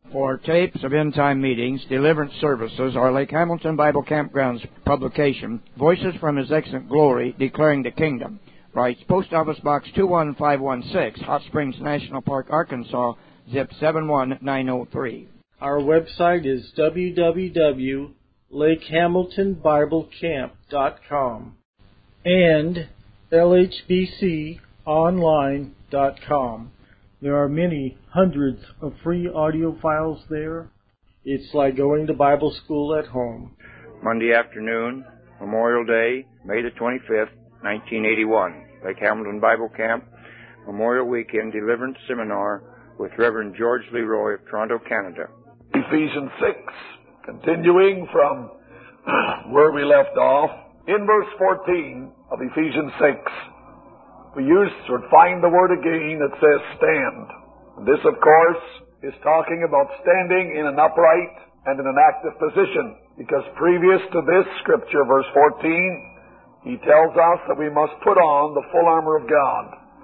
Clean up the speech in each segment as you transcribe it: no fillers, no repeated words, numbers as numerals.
For tapes of end-time meetings, deliverance services, or Lake Hamilton Bible Campground's publication, Voices from His Excellent Glory, Declaring the Kingdom, writes Post Office Box 21516, Hot Springs National Park, Arkansas, zip 71903. Our website is www.lakehamiltonbiblecamp.com and lhbconline.com. There are many hundreds of free audio files there. It's like going to Bible school at home. Monday afternoon, Memorial Day, May the 25th, 1981. Lake Hamilton Bible Camp, Memorial Weekend Deliverance Seminar with Reverend George Leroy of Toronto, Canada. Ephesians 6, continuing from where we left off. In verse 14 of Ephesians 6, we find the word again that says stand. And this, of course, is talking about standing in an upright and in an active position. Because previous to this scripture, verse 14, he tells us that we must put on the full armor of God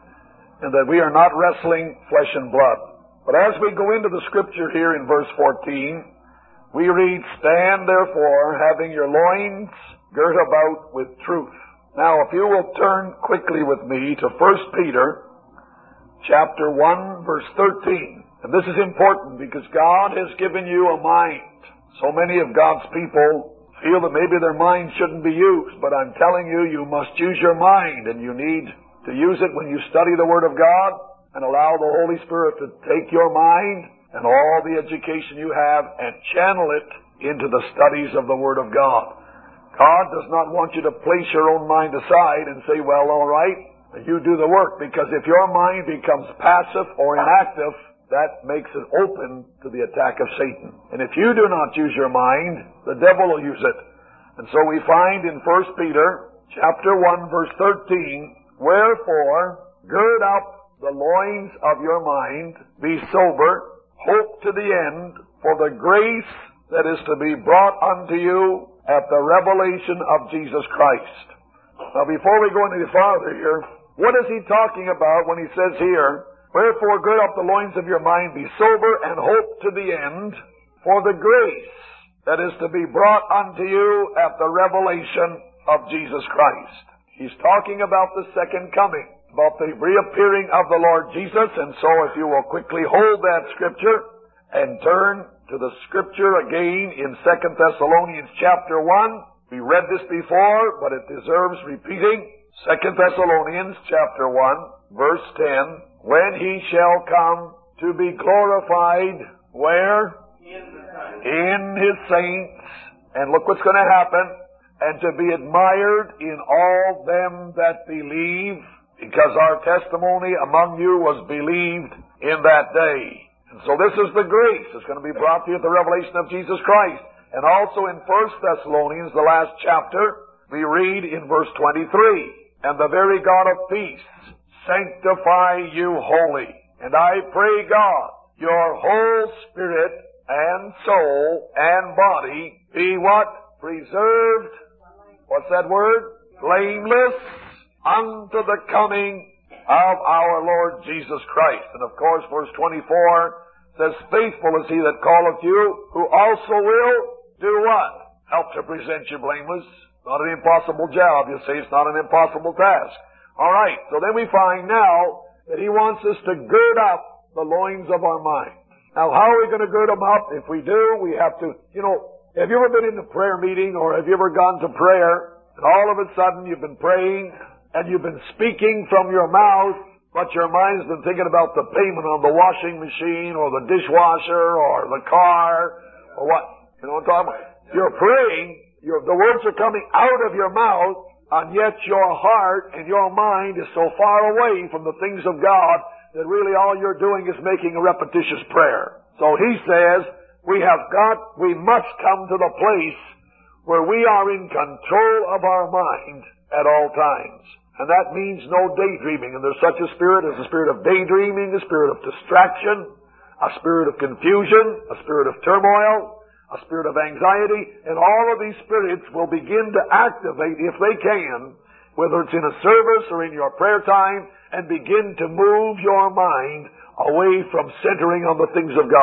and that we are not wrestling flesh and blood. But as we go into the scripture here in verse 14, we read, stand therefore, having your loins girt about with truth. Now, if you will turn quickly with me to 1 Peter chapter 1, verse 13. And this is important because God has given you a mind. So many of God's people feel that maybe their mind shouldn't be used, but I'm telling you, you must use your mind, and you need to use it when you study the Word of God and allow the Holy Spirit to take your mind and all the education you have and channel it into the studies of the Word of God. God does not want you to place your own mind aside and say, well, all right, you do the work, because if your mind becomes passive or inactive, that makes it open to the attack of Satan. And if you do not use your mind, the devil will use it. And so we find in 1 Peter chapter 1, verse 13, wherefore, gird up the loins of your mind, be sober, hope to the end for the grace that is to be brought unto you at the revelation of Jesus Christ. Now, before we go any farther here, what is he talking about when he says here, wherefore gird up the loins of your mind, be sober, and hope to the end for the grace that is to be brought unto you at the revelation of Jesus Christ. He's talking about the second coming, about the reappearing of the Lord Jesus. And so if you will quickly hold that scripture and turn to the scripture again in 2 Thessalonians chapter 1. We read this before, but it deserves repeating. 2 Thessalonians chapter 1, verse 10. When he shall come to be glorified, where? In his saints. And look what's going to happen. And to be admired in all them that believe, because our testimony among you was believed in that day. And so this is the grace that's going to be brought to you at the revelation of Jesus Christ. And also in 1 Thessalonians, the last chapter, we read in verse 23, and the very God of peace sanctify you wholly. And I pray God, your whole spirit and soul and body be what? Preserved. What's that word? Blameless unto the coming of our Lord Jesus Christ. And of course, verse 24 says, faithful is he that calleth you, who also will do what? Help to present you blameless. Not an impossible job. You say it's not an impossible task. All right, so then we find now that he wants us to gird up the loins of our mind. Now, how are we going to gird them up? If we do, we have to, have you ever been in a prayer meeting, or have you ever gone to prayer, and all of a sudden you've been praying, and you've been speaking from your mouth, but your mind's been thinking about the payment on the washing machine, or the dishwasher, or the car, or what? You know what I'm talking about? You're praying, the words are coming out of your mouth, and yet your heart and your mind is so far away from the things of God that really all you're doing is making a repetitious prayer. So he says, we must come to the place where we are in control of our mind at all times. And that means no daydreaming. And there's such a spirit as a spirit of daydreaming, a spirit of distraction, a spirit of confusion, a spirit of turmoil, a spirit of anxiety. And all of these spirits will begin to activate, if they can, whether it's in a service or in your prayer time, and begin to move your mind away from centering on the things of God.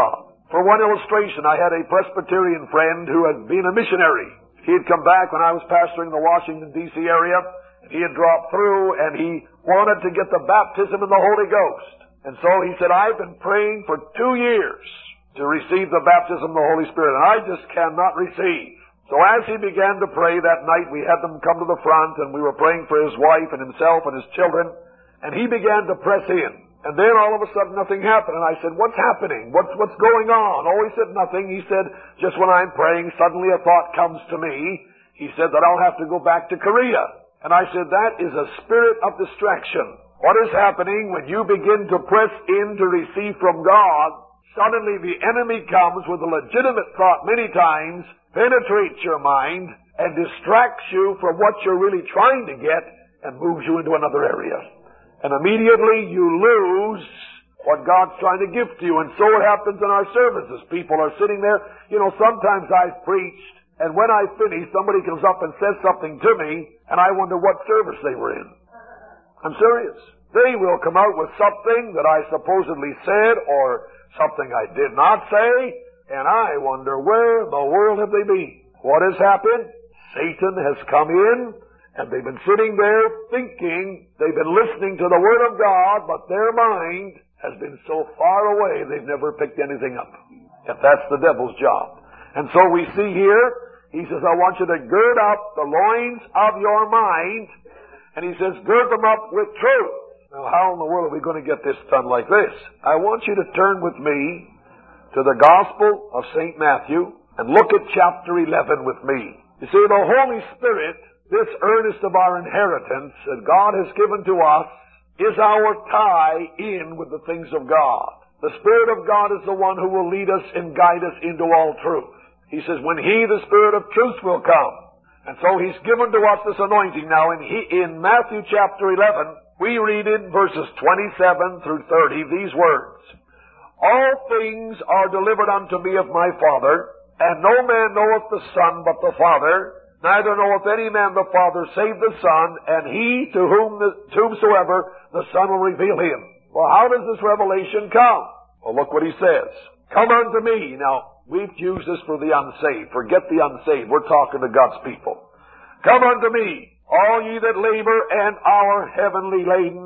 For one illustration, I had a Presbyterian friend who had been a missionary. He had come back when I was pastoring the Washington, D.C. area. He had dropped through, and he wanted to get the baptism in the Holy Ghost. And so he said, I've been praying for 2 years to receive the baptism of the Holy Spirit, and I just cannot receive. So as he began to pray that night, we had them come to the front, and we were praying for his wife and himself and his children, and he began to press in. And then all of a sudden nothing happened, and I said, what's happening? What's going on? Oh, he said, nothing. He said, just when I'm praying, suddenly a thought comes to me. He said that I'll have to go back to Korea. And I said, that is a spirit of distraction. What is happening when you begin to press in to receive from God, suddenly the enemy comes with a legitimate thought many times, penetrates your mind, and distracts you from what you're really trying to get, and moves you into another area. And immediately you lose what God's trying to give to you. And so it happens in our services. People are sitting there. You know, sometimes I've preached, and when I finish, somebody comes up and says something to me, and I wonder what service they were in. I'm serious. They will come out with something that I supposedly said, or something I did not say, and I wonder, where in the world have they been? What has happened? Satan has come in, and they've been sitting there thinking, they've been listening to the Word of God, but their mind has been so far away, they've never picked anything up. If that's the devil's job. And so we see here, he says, I want you to gird up the loins of your mind, and he says, gird them up with truth. Now, how in the world are we going to get this done like this? I want you to turn with me to the Gospel of St. Matthew and look at chapter 11 with me. You see, the Holy Spirit, this earnest of our inheritance that God has given to us, is our tie in with the things of God. The Spirit of God is the one who will lead us and guide us into all truth. He says, when He, the Spirit of truth, will come. And so He's given to us this anointing. Now, in Matthew chapter 11, we read in verses 27 through 30 these words. All things are delivered unto me of my Father, and no man knoweth the Son but the Father, neither knoweth any man the Father save the Son, and he to whomsoever the Son will reveal him. Well, how does this revelation come? Well, look what he says. Come unto me. Now, we've used this for the unsaved. Forget the unsaved. We're talking to God's people. Come unto me, all ye that labor and are heavy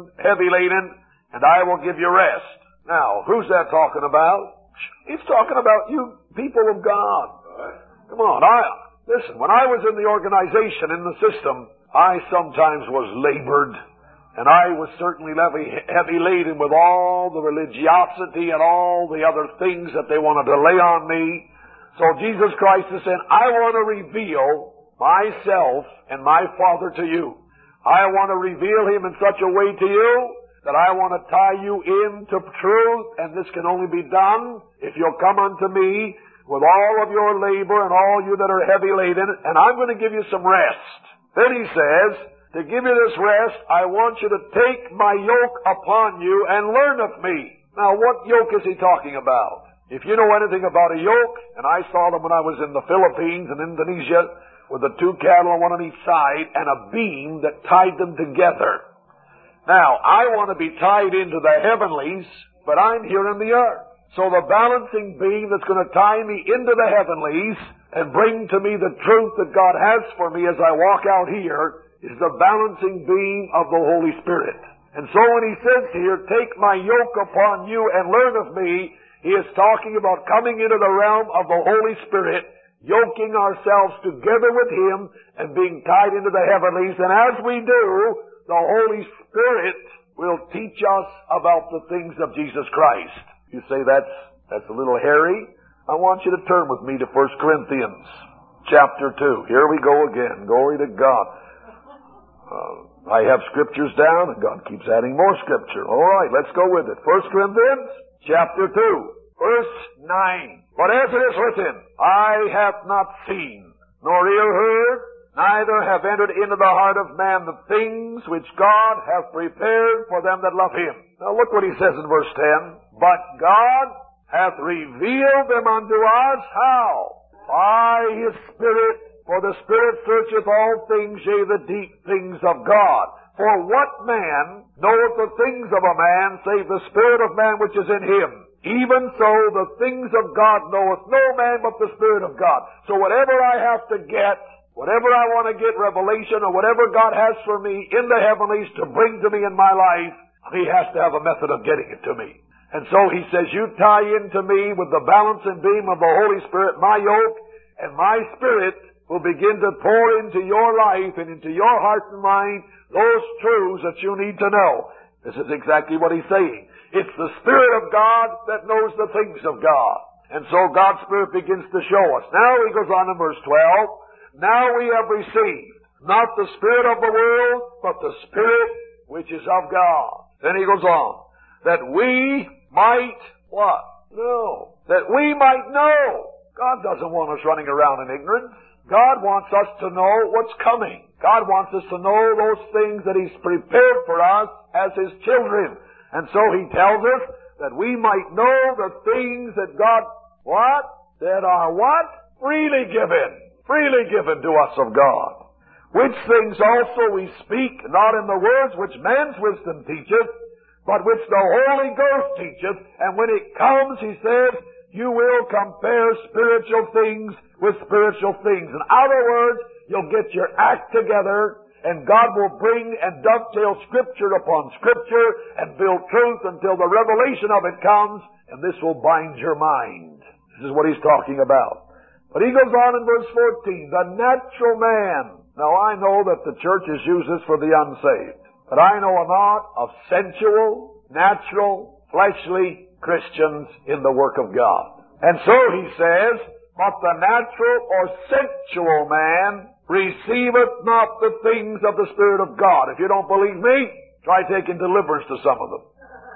laden, and I will give you rest. Now, who's that talking about? He's talking about you people of God. Come on, listen, when I was in the organization, in the system, I sometimes was labored, and I was certainly heavy laden with all the religiosity and all the other things that they wanted to lay on me. So Jesus Christ is saying, I want to reveal myself and my Father to you. I want to reveal Him in such a way to you that I want to tie you into truth, and this can only be done if you'll come unto me with all of your labor and all you that are heavy laden, and I'm going to give you some rest. Then He says, to give you this rest, I want you to take my yoke upon you and learn of me. Now, what yoke is He talking about? If you know anything about a yoke, and I saw them when I was in the Philippines and Indonesia, with the two cattle, one on each side, and a beam that tied them together. Now, I want to be tied into the heavenlies, but I'm here in the earth. So the balancing beam that's going to tie me into the heavenlies and bring to me the truth that God has for me as I walk out here is the balancing beam of the Holy Spirit. And so when He says here, take my yoke upon you and learn of me, He is talking about coming into the realm of the Holy Spirit, yoking ourselves together with Him and being tied into the heavenlies. And as we do, the Holy Spirit will teach us about the things of Jesus Christ. You say that's a little hairy? I want you to turn with me to 1 Corinthians chapter 2. Here we go again. Glory to God. I have scriptures down, and God keeps adding more scripture. All right, let's go with it. 1 Corinthians chapter 2, verse 9. But as it is written, eye hath not seen, nor ear heard, neither have entered into the heart of man the things which God hath prepared for them that love Him. Now look what He says in verse 10. But God hath revealed them unto us, how? By His Spirit. For the Spirit searcheth all things, yea, the deep things of God. For what man knoweth the things of a man, save the Spirit of man which is in him? Even so, the things of God knoweth no man but the Spirit of God. So whatever I have to get, whatever I want to get revelation, or whatever God has for me in the heavenlies to bring to me in my life, He has to have a method of getting it to me. And so He says, you tie into me with the balance and beam of the Holy Spirit, my yoke, and my Spirit will begin to pour into your life and into your heart and mind those truths that you need to know. This is exactly what He's saying. It's the Spirit of God that knows the things of God. And so God's Spirit begins to show us. Now He goes on in verse 12. Now we have received not the spirit of the world, but the Spirit which is of God. Then He goes on. That we might what? Know. That we might know. God doesn't want us running around in ignorance. God wants us to know what's coming. God wants us to know those things that He's prepared for us as His children. And so He tells us that we might know the things that God, what? That are what? Freely given. Freely given to us of God. Which things also we speak, not in the words which man's wisdom teacheth, but which the Holy Ghost teacheth. And when it comes, He says, you will compare spiritual things with spiritual things. In other words, you'll get your act together, and God will bring and dovetail Scripture upon Scripture and build truth until the revelation of it comes, and this will bind your mind. This is what He's talking about. But He goes on in verse 14, the natural man. Now I know that the church is used this for the unsaved, but I know a lot of sensual, natural, fleshly Christians in the work of God. And so He says, but the natural or sensual man receiveth not the things of the Spirit of God. If you don't believe me, try taking deliverance to some of them.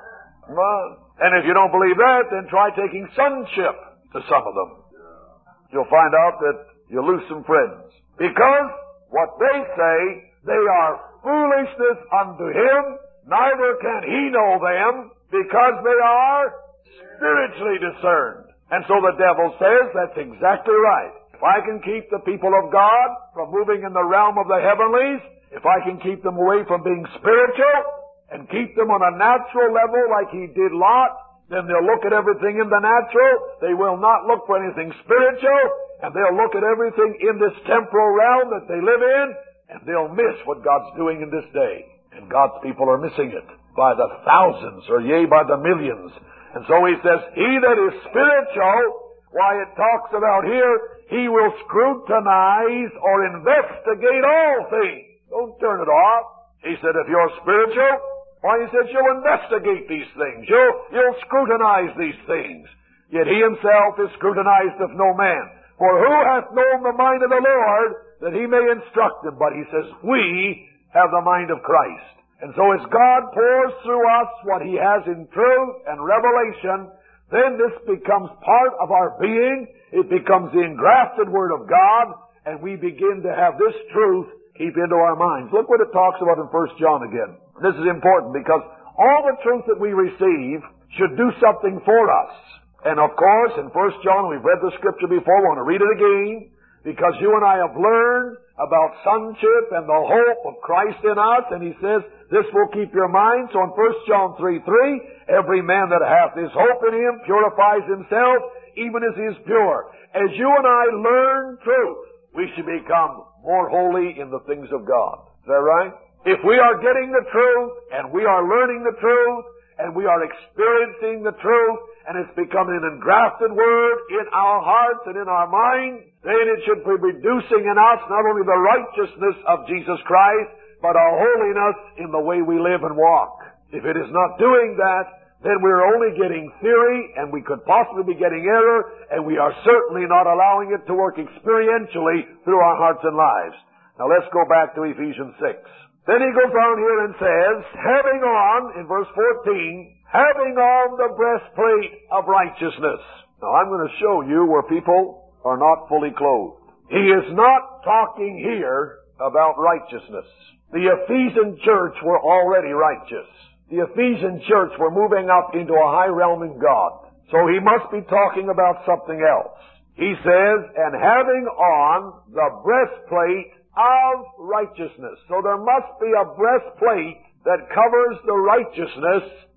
And if you don't believe that, then try taking sonship to some of them. You'll find out that you'll lose some friends. Because what they say, they are foolishness unto him, neither can he know them, because they are spiritually discerned. And so the devil says, that's exactly right. If I can keep the people of God from moving in the realm of the heavenlies, if I can keep them away from being spiritual, and keep them on a natural level like He did Lot, then they'll look at everything in the natural, they will not look for anything spiritual, and they'll look at everything in this temporal realm that they live in, and they'll miss what God's doing in this day. And God's people are missing it by the thousands, or yea, by the millions. And so He says, he that is spiritual, why it talks about here, he will scrutinize or investigate all things. Don't turn it off. He said, if you're spiritual, why, He says, you'll investigate these things. You'll scrutinize these things. Yet He Himself is scrutinized of no man. For who hath known the mind of the Lord, that He may instruct him? But He says, we have the mind of Christ. And so as God pours through us what He has in truth and revelation, then this becomes part of our being. It becomes the engrafted Word of God, and we begin to have this truth keep into our minds. Look what it talks about in 1 John again. This is important because all the truth that we receive should do something for us. And of course, in 1 John, we've read the Scripture before, we want to read it again, because you and I have learned about sonship and the hope of Christ in us, and He says, this will keep your mind. So in 1 John 3:3, every man that hath his hope in Him purifies himself, even as he is pure. As you and I learn truth, we should become more holy in the things of God. Is that right? If we are getting the truth, and we are learning the truth, and we are experiencing the truth, and it's becoming an engrafted Word in our hearts and in our minds, then it should be producing in us not only the righteousness of Jesus Christ, but a holiness in the way we live and walk. If it is not doing that, then we're only getting theory, and we could possibly be getting error, and we are certainly not allowing it to work experientially through our hearts and lives. Now let's go back to Ephesians 6. Then he goes on here and says, having on, in verse 14, having on the breastplate of righteousness. Now I'm going to show you where people are not fully clothed. He is not talking here about righteousness. The Ephesian church were already righteous. The Ephesian church were moving up into a high realm in God. So he must be talking about something else. He says, and having on the breastplate of righteousness. So there must be a breastplate that covers the righteousness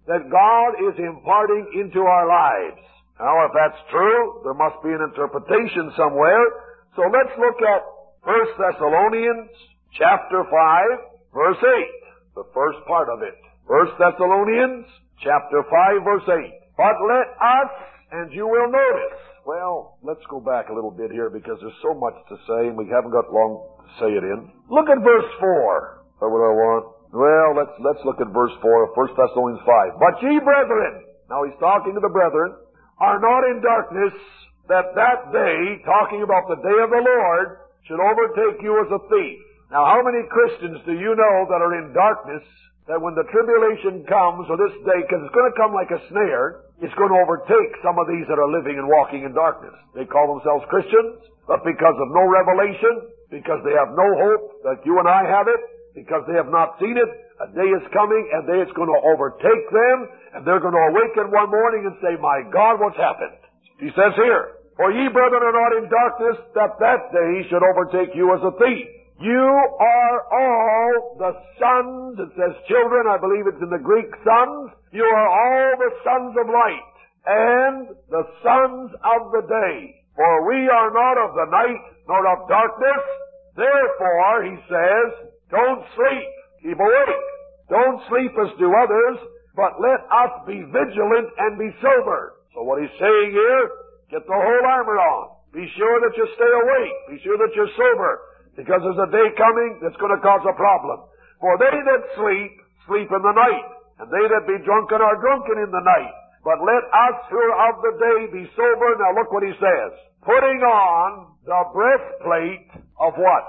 that God is imparting into our lives. Now, if that's true, there must be an interpretation somewhere. So let's look at 1 Thessalonians chapter 5, verse 8. The first part of it. 1 Thessalonians chapter 5, verse 8. But let us, and you will notice. Well, let's go back a little bit here because there's so much to say and we haven't got long to say it in. Look at verse 4. Or what I want. Well, let's look at verse 4 of 1 Thessalonians 5. But ye brethren, now he's talking to the brethren, are not in darkness, that day, talking about the day of the Lord, should overtake you as a thief. Now, how many Christians do you know that are in darkness, that when the tribulation comes, or this day, because it's going to come like a snare, it's going to overtake some of these that are living and walking in darkness. They call themselves Christians, but because of no revelation, because they have no hope like you and I have it, because they have not seen it, a day is coming, and day is going to overtake them, and they're going to awaken one morning and say, my God, what's happened? He says here, for ye brethren are not in darkness, that day should overtake you as a thief. You are all the sons, it says children, I believe it's in the Greek, sons. You are all the sons of light, and the sons of the day. For we are not of the night, nor of darkness. Therefore, he says, don't sleep, keep awake. Don't sleep as do others, but let us be vigilant and be sober. So what he's saying here, get the whole armor on. Be sure that you stay awake. Be sure that you're sober. Because there's a day coming that's going to cause a problem. For they that sleep, sleep in the night. And they that be drunken are drunken in the night. But let us who are of the day be sober. Now look what he says. Putting on the breastplate of what?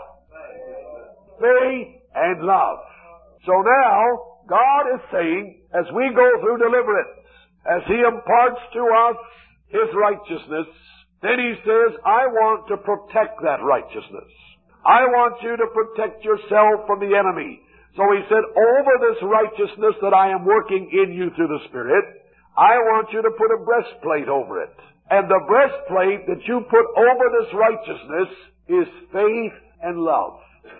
Faith and love. So now, God is saying, as we go through deliverance, as He imparts to us His righteousness, then He says, I want to protect that righteousness. I want you to protect yourself from the enemy. So He said, over this righteousness that I am working in you through the Spirit, I want you to put a breastplate over it. And the breastplate that you put over this righteousness is faith and love.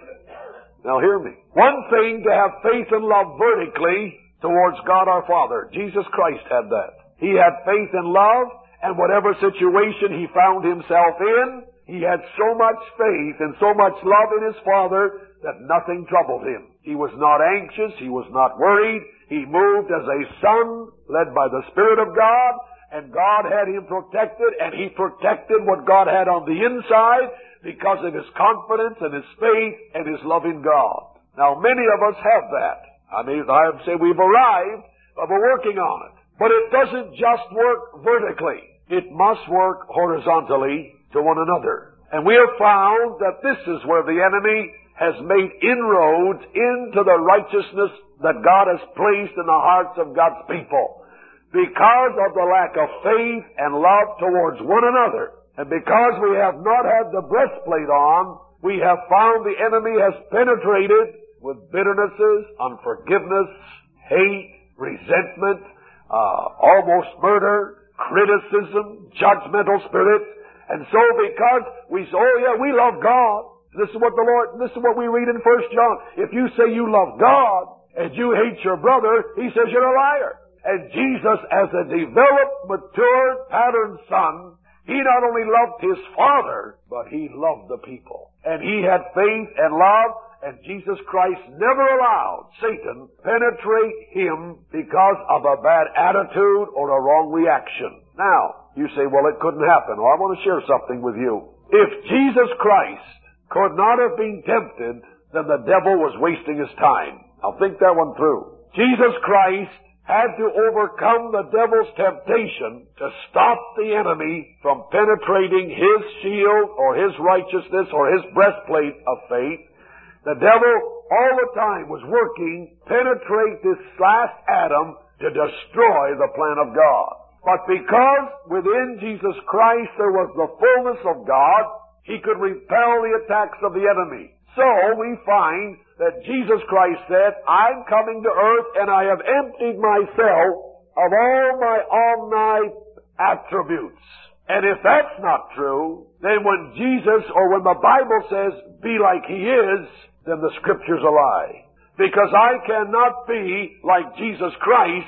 Now hear me. One thing to have faith and love vertically towards God our Father. Jesus Christ had that. He had faith and love, and whatever situation he found himself in, he had so much faith and so much love in his Father that nothing troubled him. He was not anxious. He was not worried. He moved as a son led by the Spirit of God, and God had him protected, and he protected what God had on the inside because of his confidence and his faith and his love in God. Now, many of us have that. I mean, I would say we've arrived, but we're working on it. But it doesn't just work vertically. It must work horizontally to one another. And we have found that this is where the enemy has made inroads into the righteousness that God has placed in the hearts of God's people. Because of the lack of faith and love towards one another, and because we have not had the breastplate on, we have found the enemy has penetrated with bitternesses, unforgiveness, hate, resentment, almost murder, criticism, judgmental spirits. And so because we say, oh yeah, we love God. This is what we read in 1 John. If you say you love God and you hate your brother, he says you're a liar. And Jesus, as a developed, matured, patterned son, he not only loved his Father, but he loved the people. And he had faith and love, and Jesus Christ never allowed Satan penetrate him because of a bad attitude or a wrong reaction. Now, you say, well, it couldn't happen. Well, I want to share something with you. If Jesus Christ could not have been tempted, then the devil was wasting his time. Now think that one through. Jesus Christ had to overcome the devil's temptation to stop the enemy from penetrating his shield or his righteousness or his breastplate of faith. The devil all the time was working to penetrate this last Adam to destroy the plan of God. But because within Jesus Christ there was the fullness of God, he could repel the attacks of the enemy. So we find that Jesus Christ said, I'm coming to earth and I have emptied myself of all my omni attributes. And if that's not true, then when Jesus or when the Bible says, be like he is, then the Scripture's a lie. Because I cannot be like Jesus Christ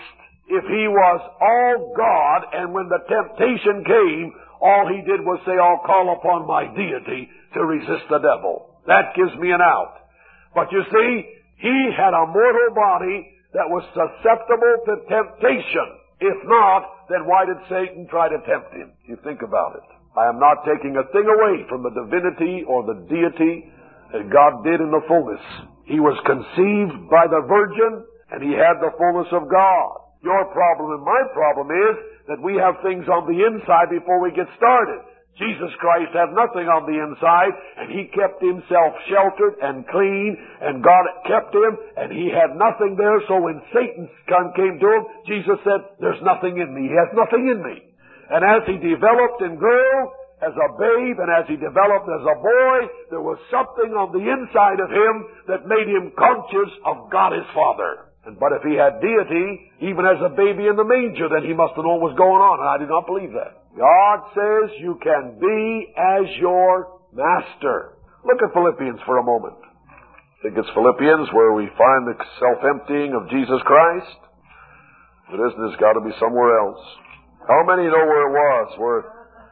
if he was all God, and when the temptation came, all he did was say, I'll call upon my deity to resist the devil. That gives me an out. But you see, he had a mortal body that was susceptible to temptation. If not, then why did Satan try to tempt him? You think about it. I am not taking a thing away from the divinity or the deity that God did in the fullness. He was conceived by the Virgin, and he had the fullness of God. Your problem and my problem is that we have things on the inside before we get started. Jesus Christ had nothing on the inside, and he kept himself sheltered and clean, and God kept him, and he had nothing there. So when Satan came to him, Jesus said, there's nothing in me. He has nothing in me. And as he developed and grew as a babe, and as he developed as a boy, there was something on the inside of him that made him conscious of God his Father. But if he had deity, even as a baby in the manger, then he must have known what was going on, and I do not believe that. God says you can be as your master. Look at Philippians for a moment. I think it's Philippians where we find the self-emptying of Jesus Christ. If it isn't, it's got to be somewhere else. How many know where it was?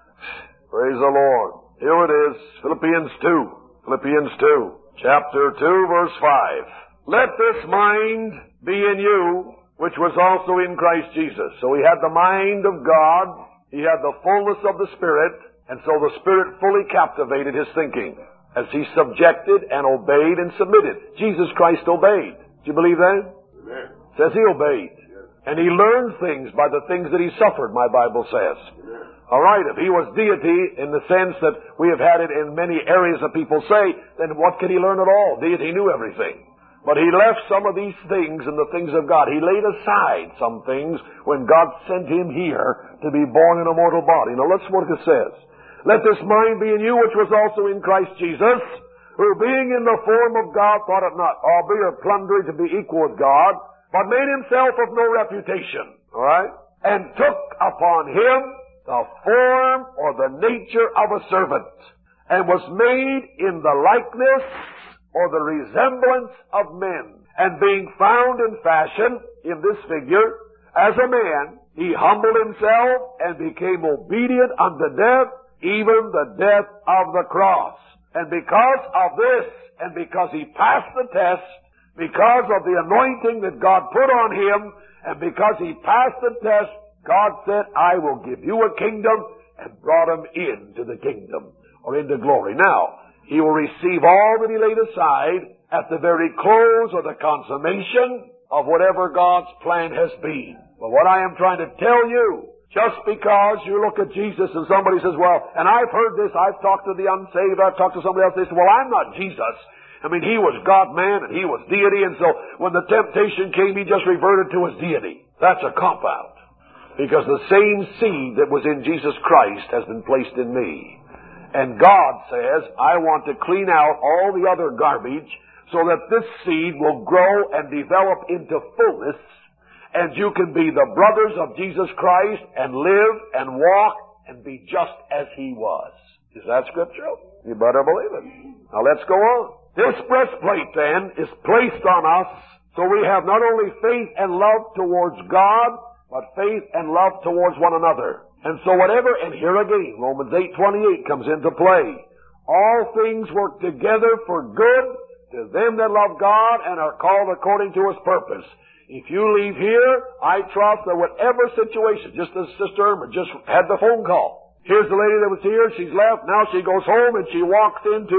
Praise the Lord. Here it is, Philippians 2. Philippians 2, chapter 2, verse 5. Let this mind be in you, which was also in Christ Jesus. So he had the mind of God. He had the fullness of the Spirit, and so the Spirit fully captivated his thinking as he subjected and obeyed and submitted. Jesus Christ obeyed. Do you believe that? Amen. It says he obeyed. Yes. And he learned things by the things that he suffered, my Bible says. Amen. All right, if he was deity in the sense that we have had it in many areas that people say, then what could he learn at all? Deity knew everything. But he left some of these things in the things of God. He laid aside some things when God sent him here to be born in a mortal body. Now let's what it says. Let this mind be in you, which was also in Christ Jesus, who being in the form of God thought it not robbery or plundering to be equal with God, but made himself of no reputation. All right? And took upon him the form or the nature of a servant, and was made in the likeness or the resemblance of men. And being found in fashion, in this figure, as a man, he humbled himself and became obedient unto death, even the death of the cross. And because of this, and because he passed the test, because of the anointing that God put on him, and because he passed the test, God said, I will give you a kingdom, and brought him into the kingdom, or into glory. Now, he will receive all that he laid aside at the very close or the consummation of whatever God's plan has been. But what I am trying to tell you, just because you look at Jesus and somebody says, well, and I've heard this, I've talked to the unsaved, I've talked to somebody else, they say, well, I'm not Jesus. I mean, he was God-man and he was deity, and so when the temptation came, he just reverted to his deity. That's a cop-out. Because the same seed that was in Jesus Christ has been placed in me. And God says, I want to clean out all the other garbage so that this seed will grow and develop into fullness, and you can be the brothers of Jesus Christ and live and walk and be just as he was. Is that scriptural? You better believe it. Now let's go on. This breastplate then is placed on us so we have not only faith and love towards God, but faith and love towards one another. And so whatever, and here again, Romans 8:28 comes into play. All things work together for good to them that love God and are called according to his purpose. If you leave here, I trust that whatever situation, just as Sister Irma just had the phone call. Here's the lady that was here, she's left, now she goes home and she walks into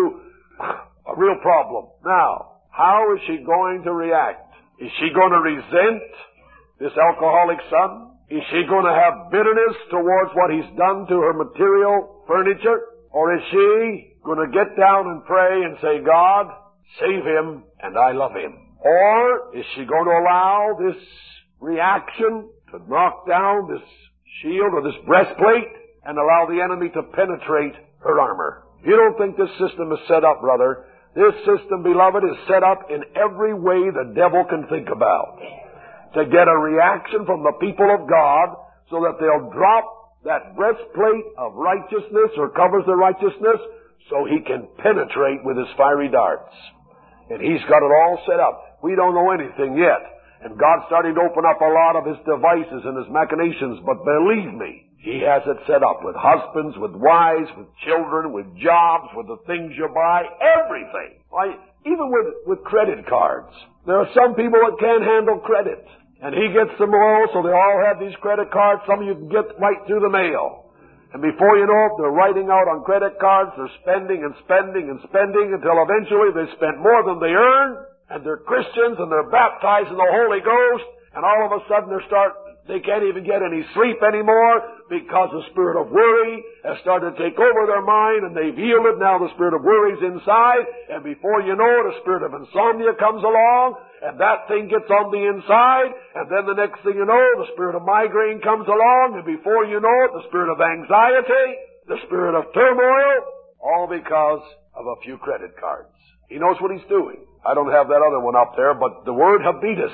a real problem. Now, how is she going to react? Is she going to resent this alcoholic son? Is she going to have bitterness towards what he's done to her material furniture? Or is she going to get down and pray and say, God, save him and I love him? Or is she going to allow this reaction to knock down this shield or this breastplate and allow the enemy to penetrate her armor? You don't think this system is set up, brother. This system, beloved, is set up in every way the devil can think about, to get a reaction from the people of God so that they'll drop that breastplate of righteousness or covers their righteousness so he can penetrate with his fiery darts. And he's got it all set up. We don't know anything yet. And God's starting to open up a lot of His devices and His machinations. But believe me, He has it set up with husbands, with wives, with children, with jobs, with the things you buy, everything. Why, even with credit cards. There are some people that can't handle credit. And He gets them all, so they all have these credit cards. Some of you can get right through the mail. And before you know it, they're writing out on credit cards. They're spending and spending and spending until eventually they spent more than they earn. And they're Christians and they're baptized in the Holy Ghost. And all of a sudden they can't even get any sleep anymore because the spirit of worry has started to take over their mind, and they've yielded. Now the spirit of worry is inside, and before you know it, a spirit of insomnia comes along, and that thing gets on the inside, and then the next thing you know, the spirit of migraine comes along, and before you know it, the spirit of anxiety, the spirit of turmoil, all because of a few credit cards. He knows what He's doing. I don't have that other one up there, but the word habitus,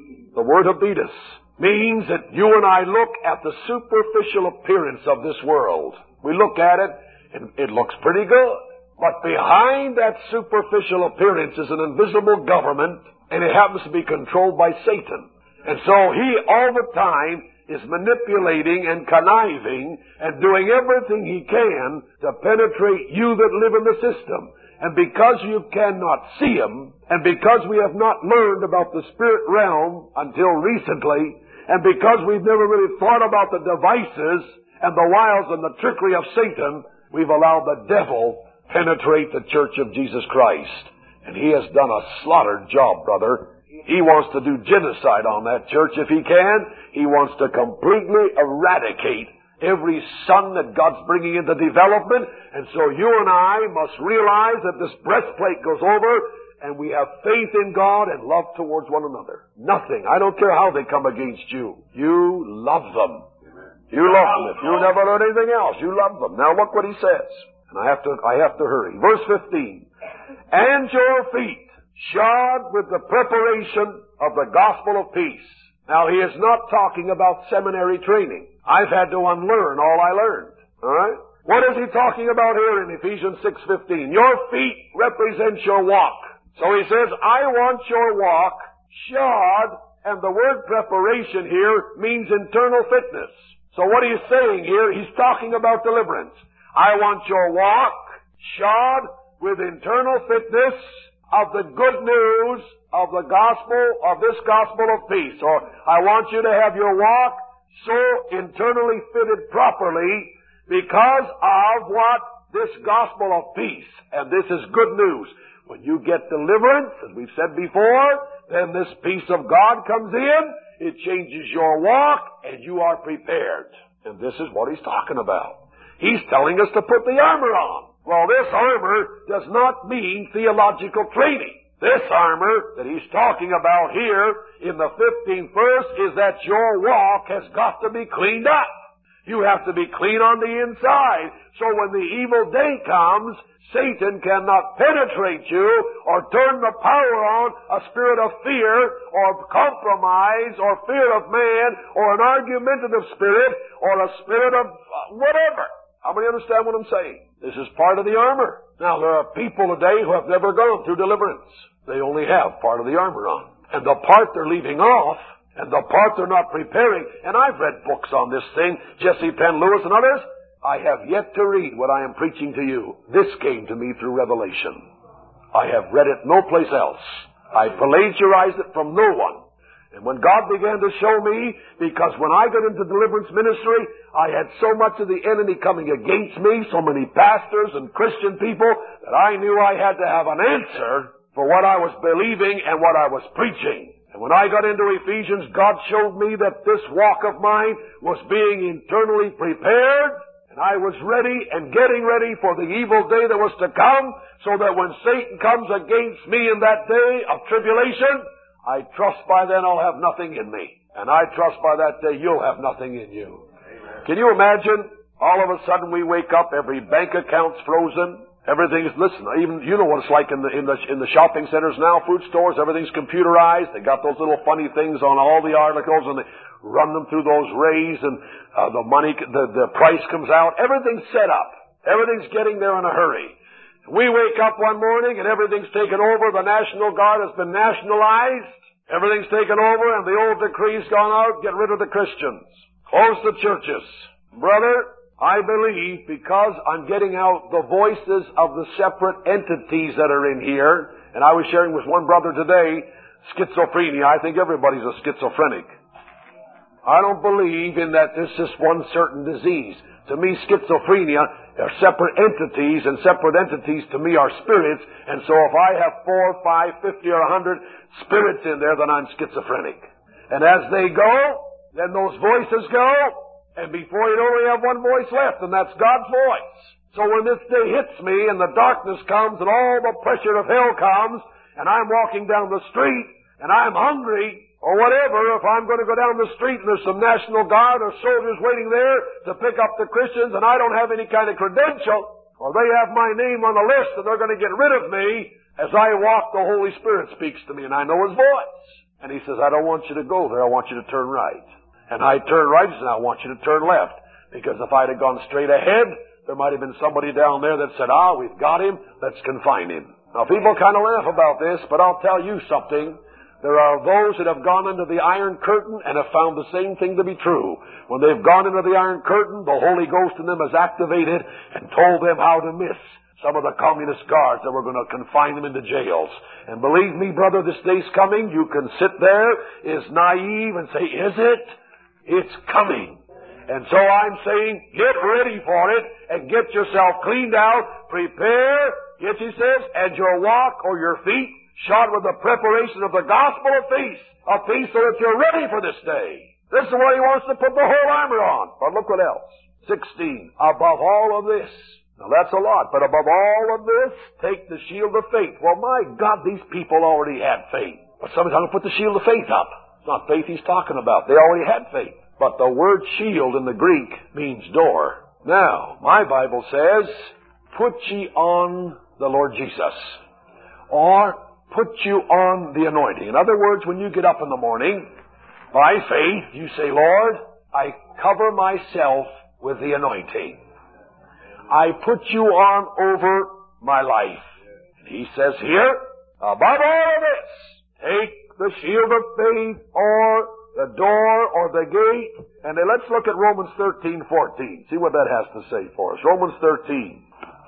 means that you and I look at the superficial appearance of this world. We look at it, and it looks pretty good. But behind that superficial appearance is an invisible government, and it happens to be controlled by Satan. And so he all the time is manipulating and conniving and doing everything he can to penetrate you that live in the system. And because you cannot see him, and because we have not learned about the spirit realm until recently, and because we've never really thought about the devices and the wiles and the trickery of Satan, we've allowed the devil penetrate the church of Jesus Christ. And he has done a slaughtered job, brother. He wants to do genocide on that church if he can. He wants to completely eradicate every son that God's bringing into development. And so you and I must realize that this breastplate goes over, and we have faith in God and love towards one another. Nothing. I don't care how they come against you. You love them. You love them. If you never learn anything else, you love them. Now look what he says. And I have to hurry. Verse 15. And your feet shod with the preparation of the gospel of peace. Now he is not talking about seminary training. I've had to unlearn all I learned. All right? What is he talking about here in Ephesians 6:15? Your feet represent your walk. So he says, I want your walk shod, and the word preparation here means internal fitness. So what he's saying here, he's talking about deliverance. I want your walk shod with internal fitness of the good news of the gospel, of this gospel of peace. Or I want you to have your walk so internally fitted properly because of what? This gospel of peace. And this is good news. When you get deliverance, as we've said before, then this peace of God comes in, it changes your walk, and you are prepared. And this is what he's talking about. He's telling us to put the armor on. Well, this armor does not mean theological training. This armor that he's talking about here in the 15th verse is that your walk has got to be cleaned up. You have to be clean on the inside. So when the evil day comes, Satan cannot penetrate you or turn the power on a spirit of fear or compromise or fear of man or an argumentative spirit or a spirit of whatever. How many understand what I'm saying? This is part of the armor. Now, there are people today who have never gone through deliverance. They only have part of the armor on. And the part they're leaving off, and the part they're not preparing, and I've read books on this thing, Jesse Penn Lewis and others, I have yet to read what I am preaching to you. This came to me through revelation. I have read it no place else. I plagiarized it from no one. And when God began to show me, because when I got into deliverance ministry, I had so much of the enemy coming against me, so many pastors and Christian people, that I knew I had to have an answer for what I was believing and what I was preaching. And when I got into Ephesians, God showed me that this walk of mine was being internally prepared, and I was ready and getting ready for the evil day that was to come, so that when Satan comes against me in that day of tribulation, I trust by then I'll have nothing in me. And I trust by that day you'll have nothing in you. Amen. Can you imagine? All of a sudden we wake up, every bank account's frozen. Everything's, listen, even, you know what it's like in the shopping centers now, food stores, everything's computerized. They got those little funny things on all the articles, and they run them through those rays, and the money, the price comes out. Everything's set up. Everything's getting there in a hurry. We wake up one morning and everything's taken over. The National Guard has been nationalized. Everything's taken over and the old decree's gone out. Get rid of the Christians. Close the churches. Brother, I believe because I'm getting out the voices of the separate entities that are in here, and I was sharing with one brother today, schizophrenia. I think everybody's a schizophrenic. I don't believe in that this is one certain disease. To me, schizophrenia are separate entities, and separate entities to me are spirits, and so if I have 4, 5, 50, or 100 spirits in there, then I'm schizophrenic. And as they go, then those voices go, and before you know, we have one voice left, and that's God's voice. So when this day hits me, and the darkness comes, and all the pressure of hell comes, and I'm walking down the street, and I'm hungry, or whatever, if I'm going to go down the street and there's some National Guard or soldiers waiting there to pick up the Christians and I don't have any kind of credential, or they have my name on the list and they're going to get rid of me, as I walk, the Holy Spirit speaks to me and I know His voice. And He says, I don't want you to go there, I want you to turn right. And I turn right, and I want you to turn left. Because if I'd have gone straight ahead, there might have been somebody down there that said, we've got him, let's confine him. Now people kind of laugh about this, but I'll tell you something. There are those that have gone into the Iron Curtain and have found the same thing to be true. When they've gone into the Iron Curtain, the Holy Ghost in them has activated and told them how to miss some of the communist guards that were going to confine them into jails. And believe me, brother, this day's coming. You can sit there, is naive, and say, is it? It's coming. And so I'm saying, get ready for it and get yourself cleaned out. Prepare, yes, he says, and your walk or your feet shod with the preparation of the gospel of peace so that you're ready for this day. This is where he wants to put the whole armor on. But look what else. 16. Above all of this. Now that's a lot, but above all of this, take the shield of faith. Well, my God, these people already had faith. But somebody's going to put the shield of faith up. It's not faith he's talking about. They already had faith. But the word shield in the Greek means door. Now, my Bible says, put ye on the Lord Jesus. Or put you on the anointing. In other words, when you get up in the morning, by faith, you say, Lord, I cover myself with the anointing. I put you on over my life. And he says here, above all of this, take the shield of faith or the door or the gate. And then let's look at Romans 13:14. See what that has to say for us. Romans 13.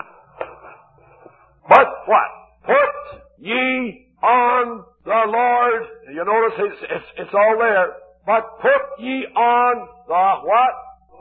But what? Put ye on the Lord. You notice it's all there. But put ye on the what?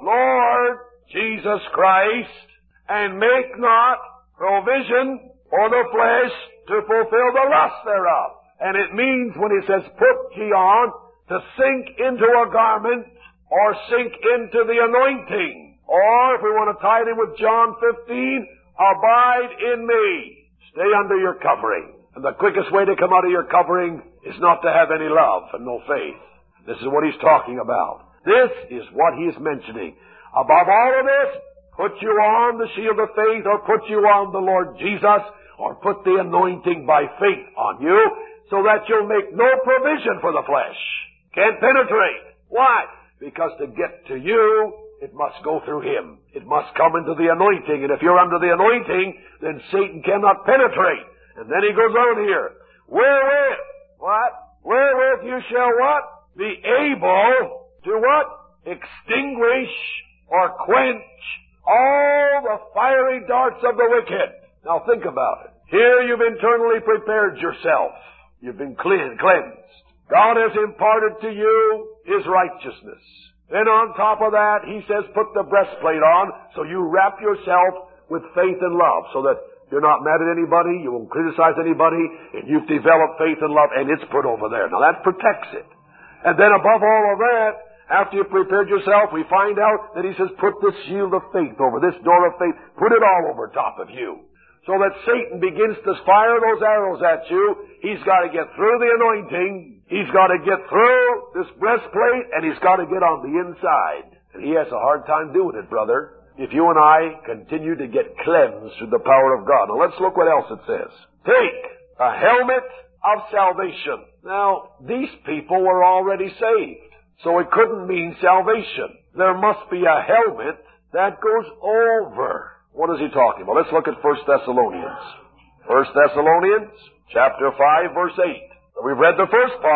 Lord Jesus Christ, and make not provision for the flesh to fulfill the lust thereof. And it means when he says put ye on, to sink into a garment or sink into the anointing. Or if we want to tie it in with John 15, abide in me. Stay under your covering. And the quickest way to come out of your covering is not to have any love and no faith. This is what he's talking about. This is what he is mentioning. Above all of this, put you on the shield of faith, or put you on the Lord Jesus, or put the anointing by faith on you, so that you'll make no provision for the flesh. Can't penetrate. Why? Because to get to you, it must go through him. It must come into the anointing. And if you're under the anointing, then Satan cannot penetrate. And then he goes on here. Wherewith? What? Wherewith you shall what? Be able to what? Extinguish or quench all the fiery darts of the wicked. Now think about it. Here you've internally prepared yourself. You've been cleansed. God has imparted to you His righteousness. Then on top of that, He says put the breastplate on, so you wrap yourself with faith and love, so that you're not mad at anybody, you won't criticize anybody, and you've developed faith and love, and it's put over there. Now that protects it. And then above all of that, after you've prepared yourself, we find out that he says put this shield of faith over, this door of faith, put it all over top of you. So that Satan begins to fire those arrows at you, he's got to get through the anointing, he's got to get through this breastplate, and he's got to get on the inside. And he has a hard time doing it, brother, if you and I continue to get cleansed through the power of God. Now let's look what else it says. Take a helmet of salvation. Now, these people were already saved, so it couldn't mean salvation. There must be a helmet that goes over. What is he talking about? Let's look at 1 Thessalonians. 1 Thessalonians, chapter 5, verse 8. So we've read the first part.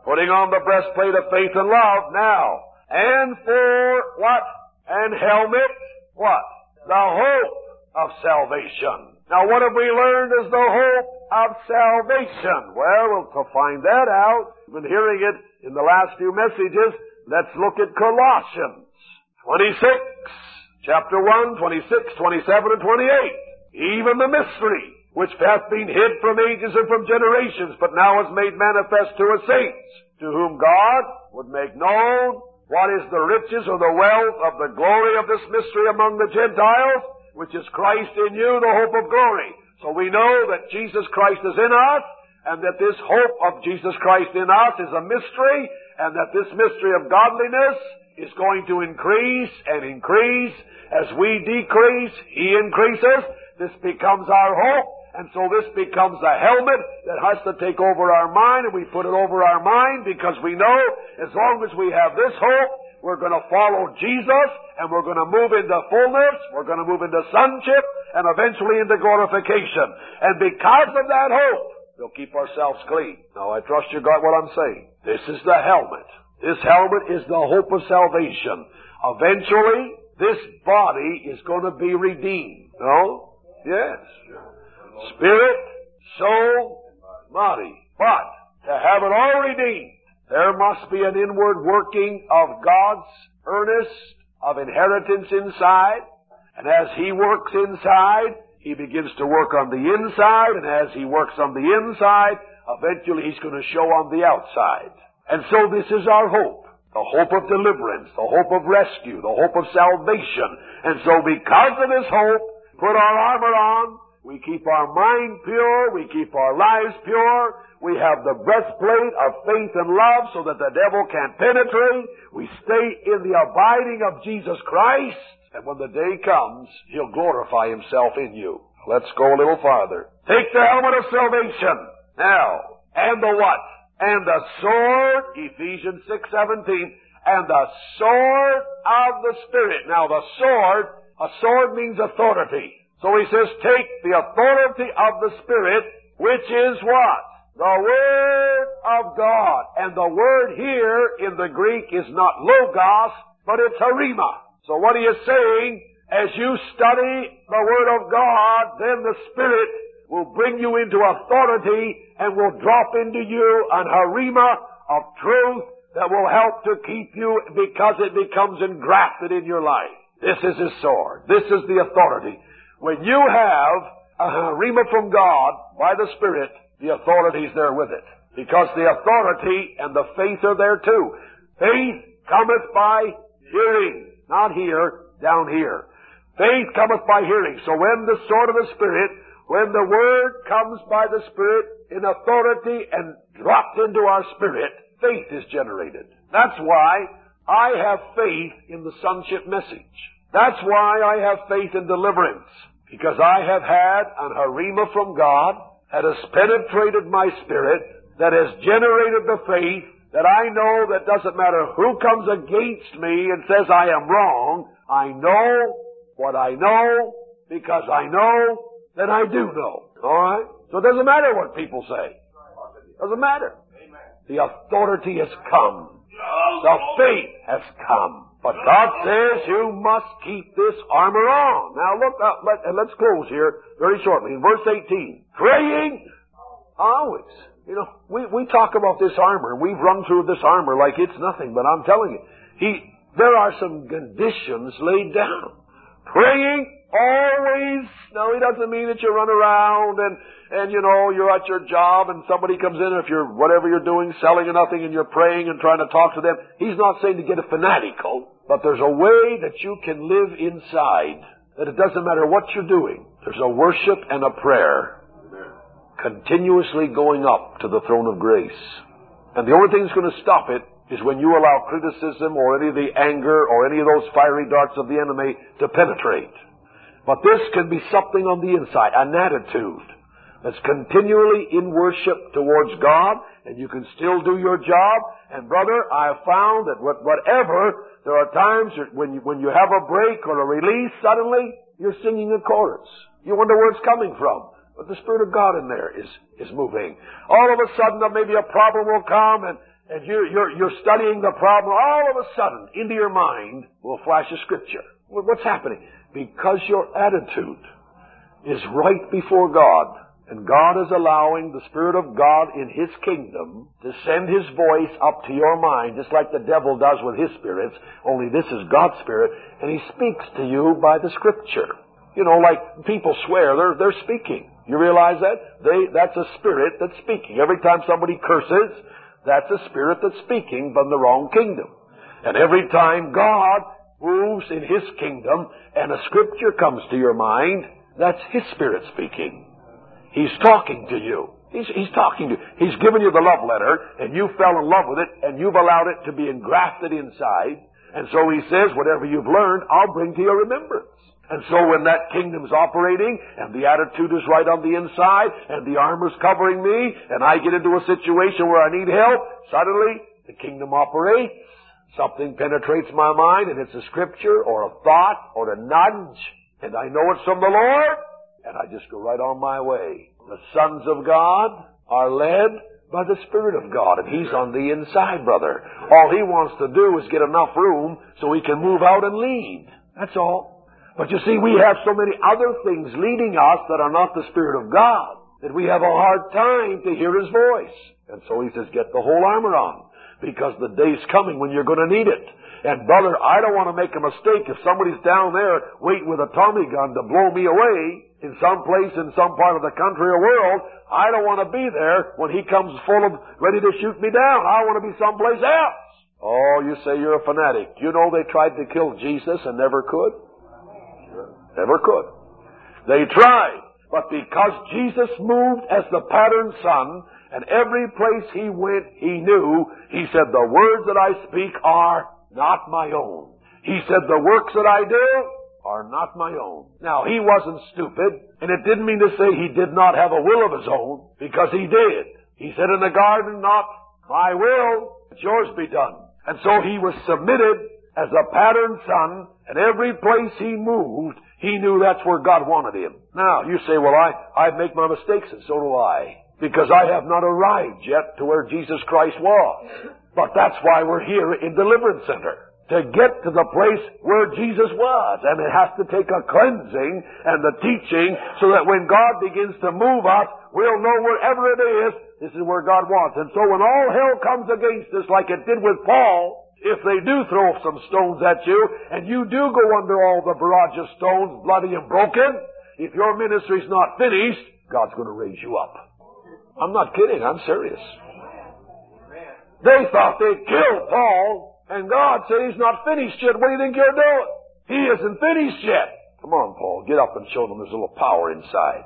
Putting on the breastplate of faith and love now. And for what? And helmet, what? The hope of salvation. Now what have we learned is the hope of salvation? Well, to find that out, we've been hearing it in the last few messages. Let's look at Colossians 26, chapter 1, 26, 27, and 28. Even the mystery, which hath been hid from ages and from generations, but now is made manifest to us saints, to whom God would make known what is the riches or the wealth of the glory of this mystery among the Gentiles, which is Christ in you, the hope of glory. So we know that Jesus Christ is in us, and that this hope of Jesus Christ in us is a mystery, and that this mystery of godliness is going to increase and increase. As we decrease, He increases. This becomes our hope. And so this becomes a helmet that has to take over our mind, and we put it over our mind because we know as long as we have this hope, we're going to follow Jesus, and we're going to move into fullness, we're going to move into sonship, and eventually into glorification. And because of that hope, we'll keep ourselves clean. Now, I trust you got what I'm saying. This is the helmet. This helmet is the hope of salvation. Eventually, this body is going to be redeemed. No? Yes. Spirit, soul, body. But to have it all redeemed, there must be an inward working of God's earnest of inheritance inside. And as He works inside, He begins to work on the inside. And as He works on the inside, eventually He's going to show on the outside. And so this is our hope. The hope of deliverance, the hope of rescue, the hope of salvation. And so because of this hope, put our armor on. We keep our mind pure. We keep our lives pure. We have the breastplate of faith and love so that the devil can't penetrate. We stay in the abiding of Jesus Christ. And when the day comes, He'll glorify Himself in you. Let's go a little farther. Take the helmet of salvation. Now, and the what? And the sword, Ephesians 6:17, and the sword of the Spirit. Now the sword, a sword means authority. So he says, take the authority of the Spirit, which is what? The Word of God. And the word here in the Greek is not logos, but it's harima. So what he is saying, as you study the Word of God, then the Spirit will bring you into authority and will drop into you an harima of truth that will help to keep you because it becomes engrafted in your life. This is his sword. This is the authority. When you have a harima from God by the Spirit, the authority is there with it. Because the authority and the faith are there too. Faith cometh by hearing. Not here, down here. Faith cometh by hearing. So when the sword of the Spirit, when the Word comes by the Spirit in authority and dropped into our spirit, faith is generated. That's why I have faith in the sonship message. That's why I have faith in deliverance. Because I have had an harima from God that has penetrated my spirit, that has generated the faith, that I know that doesn't matter who comes against me and says I am wrong, I know what I know, because I know that I do know. Alright? So it doesn't matter what people say. It doesn't matter. The authority has come. The faith has come. But God says you must keep this armor on. Now look up, let's close here very shortly. In verse 18, praying always. You know, we talk about this armor. We've run through this armor like it's nothing, but I'm telling you, there are some conditions laid down. Praying always. Now, he doesn't mean that you run around and you know, you're at your job and somebody comes in, if you're, whatever you're doing, selling or nothing, and you're praying and trying to talk to them. He's not saying to get a fanatical, but there's a way that you can live inside, that it doesn't matter what you're doing. There's a worship and a prayer continuously going up to the throne of grace. And the only thing that's going to stop it is when you allow criticism or any of the anger or any of those fiery darts of the enemy to penetrate. But this can be something on the inside, an attitude that's continually in worship towards God, and you can still do your job. And brother, I have found that whatever, there are times when you have a break or a release, suddenly you're singing a chorus. You wonder where it's coming from. But the Spirit of God in there is moving. All of a sudden, maybe a problem will come, and you're studying the problem, all of a sudden, into your mind will flash a scripture. What's happening? Because your attitude is right before God, and God is allowing the Spirit of God in His kingdom to send His voice up to your mind, just like the devil does with his spirits, only this is God's Spirit, and He speaks to you by the Scripture. You know, like people swear, they're speaking. You realize that? That's a spirit that's speaking. Every time somebody curses, that's a spirit that's speaking from the wrong kingdom. And every time God moves in His kingdom and a scripture comes to your mind, that's His Spirit speaking. He's talking to you. He's talking to you. He's given you the love letter, and you fell in love with it, and you've allowed it to be engrafted inside. And so He says, whatever you've learned, I'll bring to your remembrance. And so when that kingdom's operating, and the attitude is right on the inside, and the armor's covering me, and I get into a situation where I need help, suddenly the kingdom operates. Something penetrates my mind, and it's a scripture, or a thought, or a nudge, and I know it's from the Lord, and I just go right on my way. The sons of God are led by the Spirit of God, and He's on the inside, brother. All He wants to do is get enough room so He can move out and lead. That's all. But you see, we have so many other things leading us that are not the Spirit of God that we have a hard time to hear His voice. And so He says, get the whole armor on, because the day's coming when you're going to need it. And brother, I don't want to make a mistake. If somebody's down there waiting with a Tommy gun to blow me away in some place in some part of the country or world, I don't want to be there when he comes full of ready to shoot me down. I want to be someplace else. Oh, you say you're a fanatic. You know they tried to kill Jesus and never could? Never could. They tried. But because Jesus moved as the pattern son, and every place He went, He knew, He said, the words that I speak are not my own. He said, the works that I do are not my own. Now, He wasn't stupid, and it didn't mean to say He did not have a will of His own, because He did. He said in the garden, not my will, but yours be done. And so He was submitted as a pattern son, and every place He moved, He knew that's where God wanted Him. Now, you say, well, I make my mistakes, and so do I. Because I have not arrived yet to where Jesus Christ was. But that's why we're here in Deliverance Center. To get to the place where Jesus was. And it has to take a cleansing and the teaching so that when God begins to move us, we'll know wherever it is, this is where God wants. And so when all hell comes against us like it did with Paul, if they do throw some stones at you, and you do go under all the barrage of stones, bloody and broken, if your ministry's not finished, God's going to raise you up. I'm not kidding, I'm serious. They thought they'd kill Paul, and God said He's not finished yet. What do you think you're doing? He isn't finished yet. Come on, Paul, get up and show them there's a little power inside.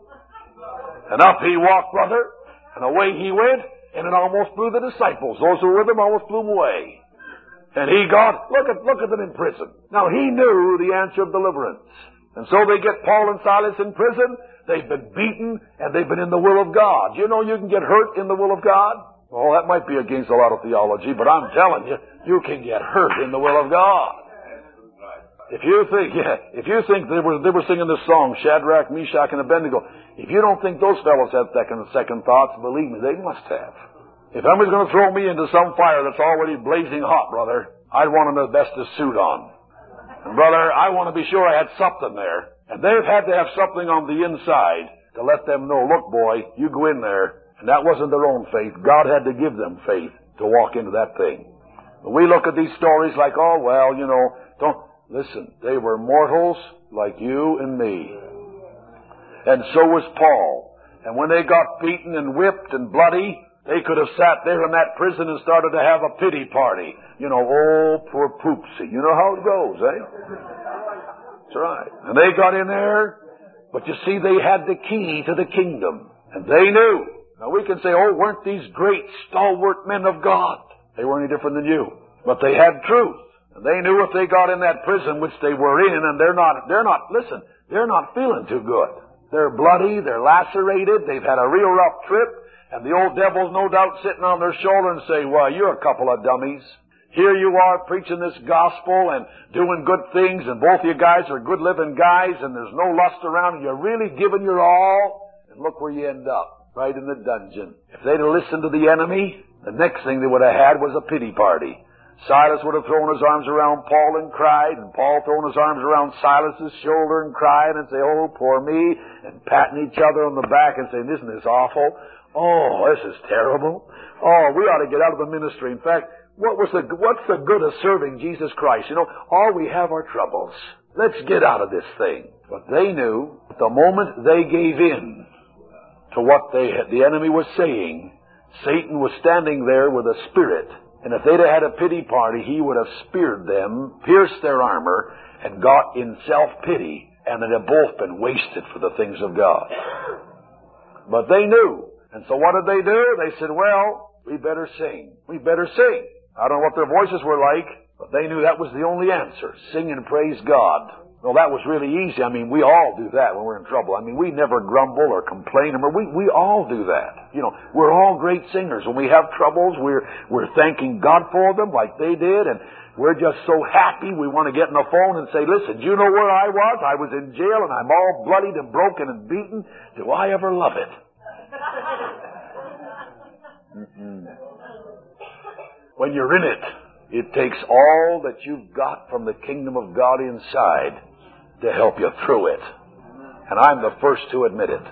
And up he walked, brother, and away he went, and it almost blew the disciples. Those who were with him almost blew him away. And he got, look at them in prison. Now he knew the answer of deliverance. And so they get Paul and Silas in prison. They've been beaten, and they've been in the will of God. You know you can get hurt in the will of God? Oh, that might be against a lot of theology, but I'm telling you, you can get hurt in the will of God. If you think they were singing this song, Shadrach, Meshach, and Abednego, if you don't think those fellows had second thoughts, believe me, they must have. If somebody's going to throw me into some fire that's already blazing hot, brother, I'd want an asbestos suit on. And brother, I want to be sure I had something there. And they've had to have something on the inside to let them know, look, boy, you go in there. And that wasn't their own faith. God had to give them faith to walk into that thing. When we look at these stories like, oh, well, you know, don't... Listen, they were mortals like you and me. And so was Paul. And when they got beaten and whipped and bloody, they could have sat there in that prison and started to have a pity party. You know, oh, poor Poopsie. You know how it goes, eh? That's right. And they got in there, but you see, they had the key to the kingdom. And they knew. Now we can say, oh, weren't these great stalwart men of God? They weren't any different than you. But they had truth. And they knew if they got in that prison, which they were in, and they're not feeling too good. They're bloody, they're lacerated, they've had a real rough trip, and the old devil's no doubt sitting on their shoulder and say, well, you're a couple of dummies. Here you are preaching this gospel and doing good things, and both you guys are good living guys, and there's no lust around, and you're really giving your all, and look where you end up, right in the dungeon. If they'd have listened to the enemy, The next thing they would have had was a pity party. Silas would have thrown his arms around Paul and cried, and Paul thrown his arms around Silas's shoulder and cried and say, "Oh, poor me," and patting each other on the back and saying, "Isn't this awful? Oh, this is terrible. Oh, we ought to get out of the ministry. In fact, what's the good of serving Jesus Christ? You know, all we have are troubles. Let's get out of this thing." But they knew the moment they gave in to what the enemy was saying, Satan was standing there with a spirit. And if they'd have had a pity party, he would have speared them, pierced their armor, and got in self-pity, and they'd have both been wasted for the things of God. But they knew. And so what did they do? They said, "Well, we better sing. We better sing." I don't know what their voices were like, but they knew that was the only answer. Sing and praise God. Well, that was really easy. I mean, we all do that when we're in trouble. I mean, we never grumble or complain. We all do that. You know, we're all great singers. When we have troubles, we're thanking God for them like they did, and we're just so happy we want to get on the phone and say, "Listen, do you know where I was? I was in jail and I'm all bloodied and broken and beaten. Do I ever love it?" When you're in it, it takes all that you've got from the kingdom of God inside to help you through it. And I'm the first to admit it.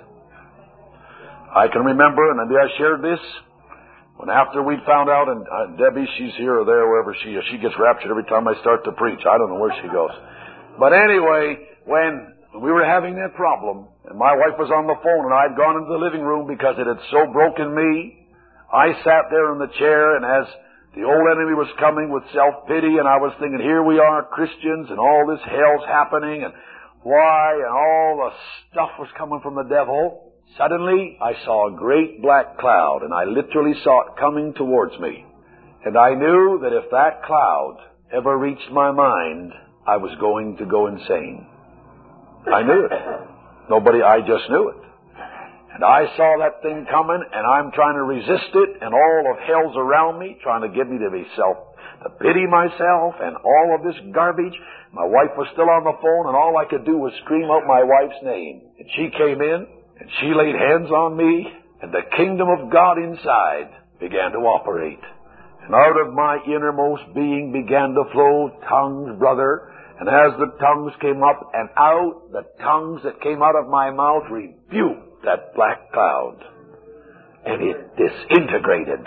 I can remember, and maybe I shared this, when after we found out, and Debbie, she's here or there, wherever she is, she gets raptured every time I start to preach. I don't know where she goes. But anyway, when we were having that problem, and my wife was on the phone, and I'd gone into the living room because it had so broken me, I sat there in the chair, and as the old enemy was coming with self-pity, and I was thinking, here we are, Christians, and all this hell's happening, and why, and all the stuff was coming from the devil. Suddenly, I saw a great black cloud, and I literally saw it coming towards me. And I knew that if that cloud ever reached my mind, I was going to go insane. I knew it. I just knew it. And I saw that thing coming, and I'm trying to resist it, and all of hell's around me, trying to get me to pity myself, and all of this garbage. My wife was still on the phone, and all I could do was scream out my wife's name. And she came in, and she laid hands on me, and the kingdom of God inside began to operate. And out of my innermost being began to flow tongues, brother. And as the tongues came up and out, the tongues that came out of my mouth rebuked that black cloud. And it disintegrated.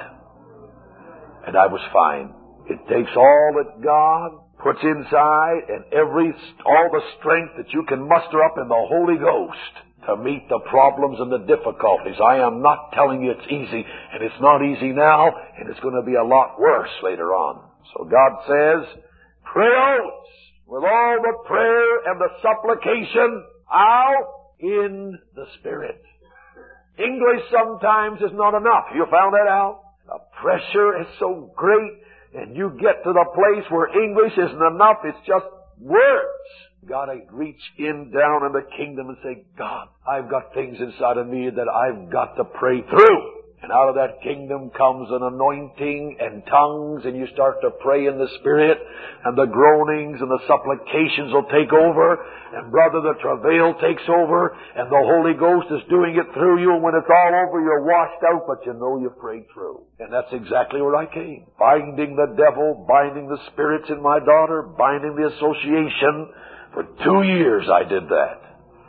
And I was fine. It takes all that God puts inside and all the strength that you can muster up in the Holy Ghost to meet the problems and the difficulties. I am not telling you it's easy, and it's not easy now, and it's going to be a lot worse later on. So God says, pray out with all the prayer and the supplication out in the Spirit. English sometimes is not enough. You found that out? The pressure is so great, and you get to the place where English isn't enough. It's just words. Gotta reach in down in the kingdom and say, God, I've got things inside of me that I've got to pray through. And out of that kingdom comes an anointing and tongues, and you start to pray in the Spirit, and the groanings and the supplications will take over, and brother, the travail takes over, and the Holy Ghost is doing it through you, and when it's all over, you're washed out, but you know you prayed through. And that's exactly where I came. Binding the devil, binding the spirits in my daughter, binding the association. For 2 years I did that.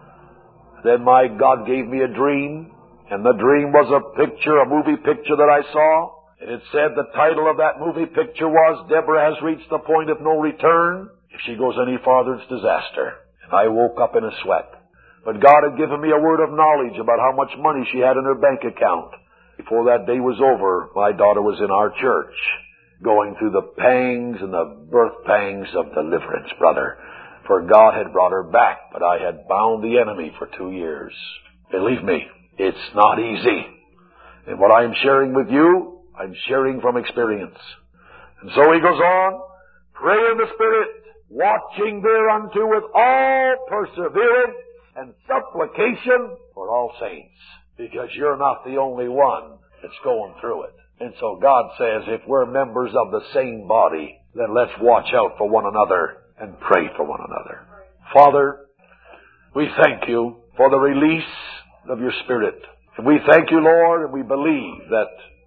Then my God gave me a dream. And the dream was a movie picture that I saw. And it said the title of that movie picture was, Deborah has reached the point of no return. If she goes any farther, it's disaster. And I woke up in a sweat. But God had given me a word of knowledge about how much money she had in her bank account. Before that day was over, my daughter was in our church, going through the pangs and the birth pangs of deliverance, brother. For God had brought her back, but I had bound the enemy for 2 years. Believe me, it's not easy. And what I'm sharing with you, I'm sharing from experience. And so he goes on, pray in the Spirit, watching thereunto with all perseverance and supplication for all saints. Because you're not the only one that's going through it. And so God says, if we're members of the same body, then let's watch out for one another and pray for one another. Father, we thank you for the release of your Spirit. And we thank you, Lord, and we believe that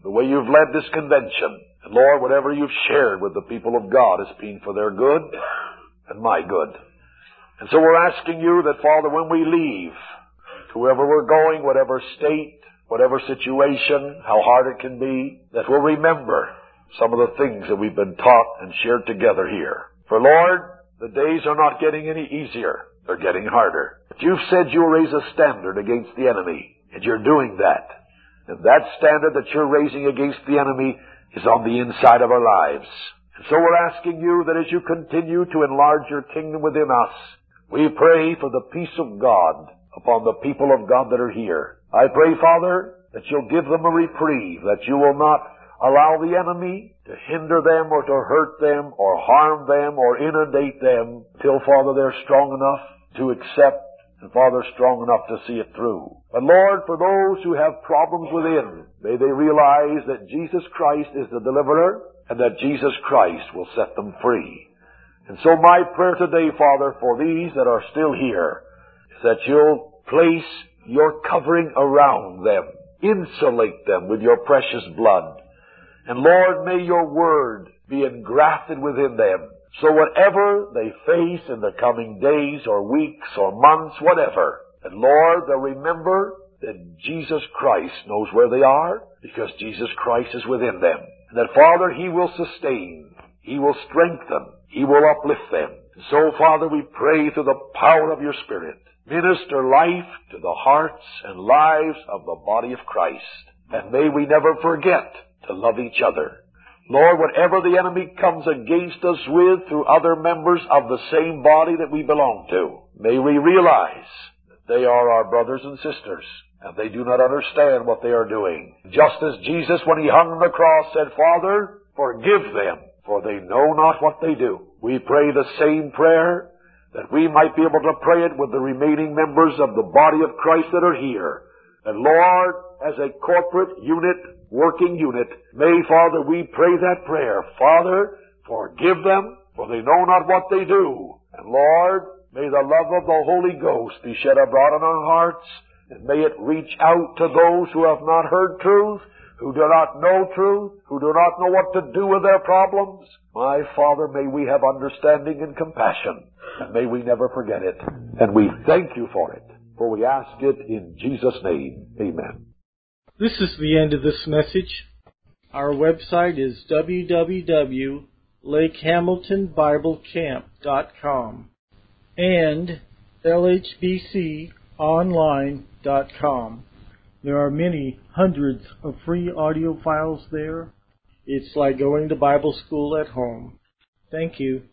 the way you've led this convention. And Lord, whatever you've shared with the people of God has been for their good and my good. And so we're asking you that, Father, when we leave, to wherever we're going, whatever state, whatever situation, how hard it can be, that we'll remember some of the things that we've been taught and shared together here. For Lord, the days are not getting any easier. They're getting harder. But you've said you'll raise a standard against the enemy, and you're doing that. And that standard that you're raising against the enemy is on the inside of our lives. And so we're asking you that as you continue to enlarge your kingdom within us, we pray for the peace of God upon the people of God that are here. I pray, Father, that you'll give them a reprieve, that you will not allow the enemy to hinder them or to hurt them or harm them or inundate them till, Father, they're strong enough to accept and, Father, strong enough to see it through. But, Lord, for those who have problems within, may they realize that Jesus Christ is the deliverer and that Jesus Christ will set them free. And so my prayer today, Father, for these that are still here, is that you'll place your covering around them, insulate them with your precious blood. And Lord, may your word be engrafted within them, so whatever they face in the coming days or weeks or months, whatever, that Lord, they'll remember that Jesus Christ knows where they are, because Jesus Christ is within them. And that, Father, He will sustain, He will strengthen, He will uplift them. And so, Father, we pray through the power of your Spirit, minister life to the hearts and lives of the body of Christ. And may we never forget to love each other. Lord, whatever the enemy comes against us with through other members of the same body that we belong to, may we realize that they are our brothers and sisters, and they do not understand what they are doing. Just as Jesus, when He hung on the cross, said, Father, forgive them, for they know not what they do. We pray the same prayer, that we might be able to pray it with the remaining members of the body of Christ that are here. And Lord, as a corporate unit, working unit, may, Father, we pray that prayer. Father, forgive them, for they know not what they do. And Lord, may the love of the Holy Ghost be shed abroad in our hearts, and may it reach out to those who have not heard truth, who do not know truth, who do not know what to do with their problems. My Father, may we have understanding and compassion, and may we never forget it. And we thank you for it, for we ask it in Jesus' name. Amen. This is the end of this message. Our website is www.lakehamiltonbiblecamp.com and lhbconline.com. There are many hundreds of free audio files there. It's like going to Bible school at home. Thank you.